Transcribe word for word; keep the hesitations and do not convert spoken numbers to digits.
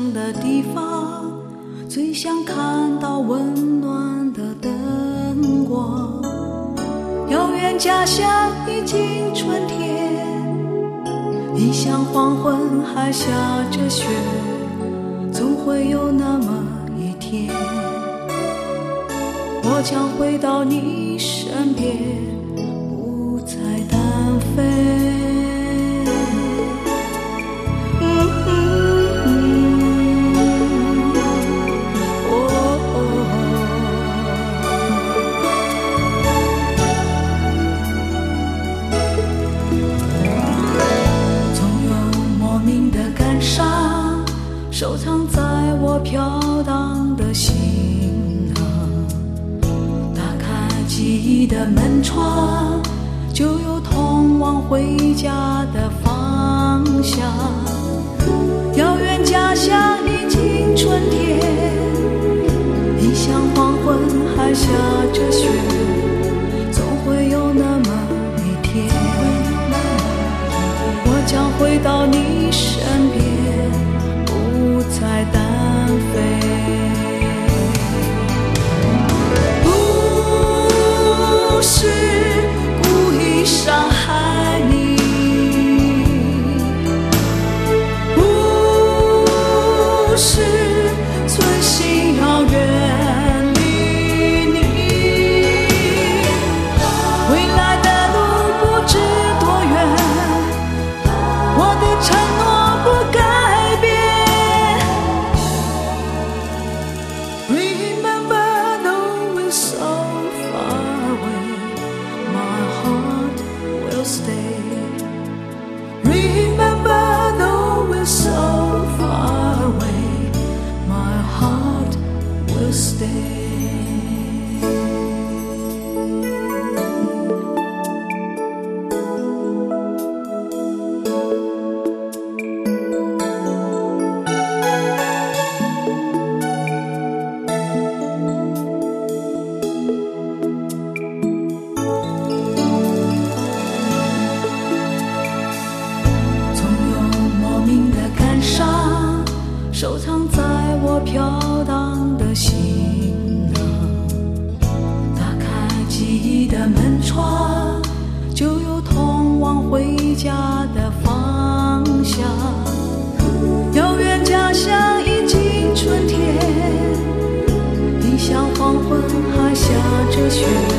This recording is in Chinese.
乡的地方，最想看到温暖的灯光。遥远家乡已经春天，异乡黄昏还下着雪，总会有那么一天，我将回到你身边，不再单飞。收藏在我飘荡的行囊，打开记忆的门窗，就有通往回家的方向。遥远家乡已经春天，异乡黄昏还下着雪，总会有那么一天，我将回到你身边，不再单飞。不是故意伤害你，不是存心要远离你，未来的路不知多远，我的承诺不改变。收藏在我飘荡的行囊，打开记忆的门窗，就有通往回家的方向。遥远家乡已经春天，异乡黄昏还下着雪，